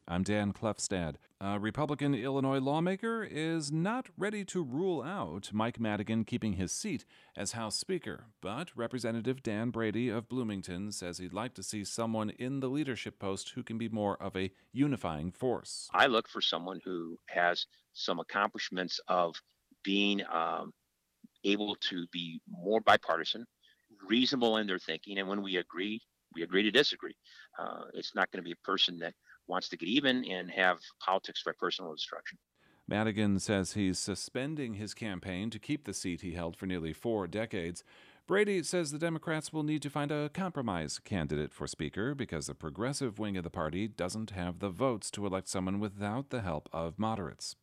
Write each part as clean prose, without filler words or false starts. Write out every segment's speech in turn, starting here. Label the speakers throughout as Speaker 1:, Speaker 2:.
Speaker 1: I'm Dan Klefstad. A Republican Illinois lawmaker is not ready to rule out Mike Madigan keeping his seat as House Speaker, but Representative Dan Brady of Bloomington says he'd like to see someone in the leadership post who can be more of a unifying force.
Speaker 2: I look for someone who has some accomplishments of being able to be more bipartisan, reasonable in their thinking, and when we agree to disagree. It's not going to be a person that wants to get even and have politics for personal destruction.
Speaker 1: Madigan says he's suspending his campaign to keep the seat he held for nearly 4 decades. Brady says the Democrats will need to find a compromise candidate for Speaker because the progressive wing of the party doesn't have the votes to elect someone without the help of moderates.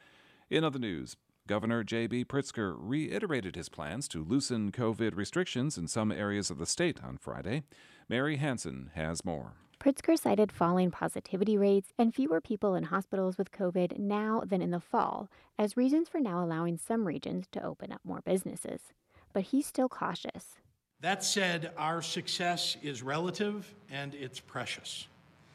Speaker 1: In other news, Governor J.B. Pritzker reiterated his plans to loosen COVID restrictions in some areas of the state on Friday. Mary Hansen has more.
Speaker 3: Pritzker cited falling positivity rates and fewer people in hospitals with COVID now than in the fall as reasons for now allowing some regions to open up more businesses. But he's still cautious.
Speaker 4: That said, our success is relative and it's precious.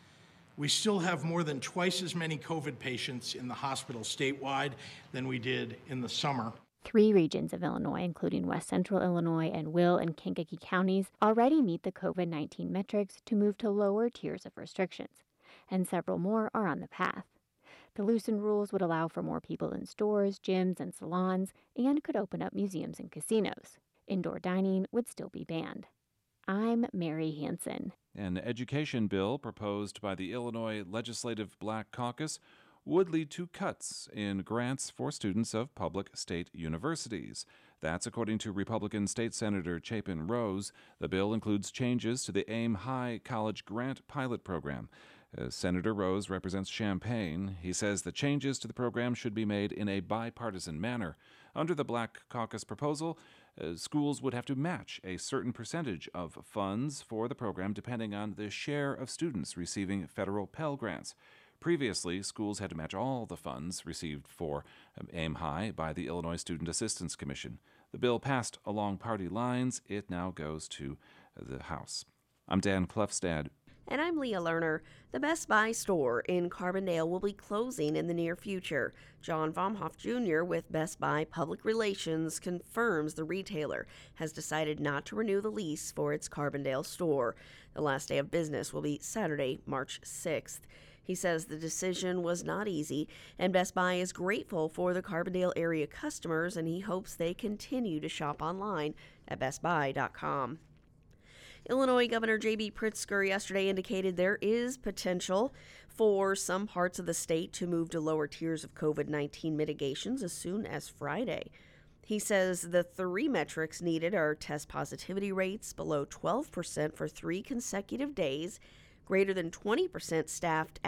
Speaker 4: We still have more than twice as many COVID patients in the hospital statewide than we did in the summer.
Speaker 3: 3 regions of Illinois, including West Central Illinois and Will and Kankakee counties, already meet the COVID-19 metrics to move to lower tiers of restrictions, and several more are on the path. The loosened rules would allow for more people in stores, gyms, and salons, and could open up museums and casinos. Indoor dining would still be banned. I'm Mary Hansen.
Speaker 1: An education bill proposed by the Illinois Legislative Black Caucus would lead to cuts in grants for students of public state universities. That's according to Republican State Senator Chapin Rose. The bill includes changes to the AIM High College Grant Pilot Program. Senator Rose represents Champaign. He says the changes to the program should be made in a bipartisan manner. Under the Black Caucus proposal, schools would have to match a certain percentage of funds for the program depending on the share of students receiving federal Pell Grants. Previously, schools had to match all the funds received for AIM High by the Illinois Student Assistance Commission. The bill passed along party lines. It now goes to the House. I'm Dan Klefstad.
Speaker 5: And I'm Leah Lerner. The Best Buy store in Carbondale will be closing in the near future. John Vomhoff Jr. with Best Buy Public Relations confirms the retailer has decided not to renew the lease for its Carbondale store. The last day of business will be Saturday, March 6th. He says the decision was not easy, and Best Buy is grateful for the Carbondale area customers, and he hopes they continue to shop online at bestbuy.com. Illinois Governor J.B. Pritzker yesterday indicated there is potential for some parts of the state to move to lower tiers of COVID-19 mitigations as soon as Friday. He says the 3 metrics needed are test positivity rates below 12% for 3 consecutive days, greater than 20% staffed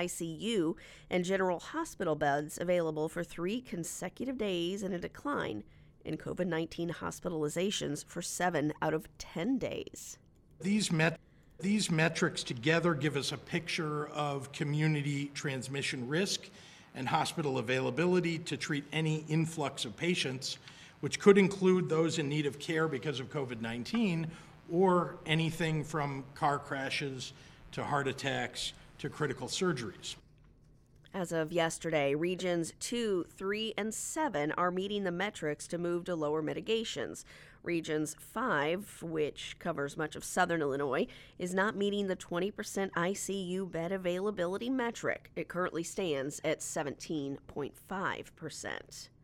Speaker 5: ICU and general hospital beds available for 3 consecutive days, and a decline in COVID-19 hospitalizations for 7 out of 10 days.
Speaker 4: These metrics together give us a picture of community transmission risk and hospital availability to treat any influx of patients, which could include those in need of care because of COVID-19 or anything from car crashes to heart attacks to critical surgeries.
Speaker 5: As of yesterday, Regions 2, 3, and 7 are meeting the metrics to move to lower mitigations. Regions 5, which covers much of southern Illinois, is not meeting the 20% ICU bed availability metric. It currently stands at 17.5%.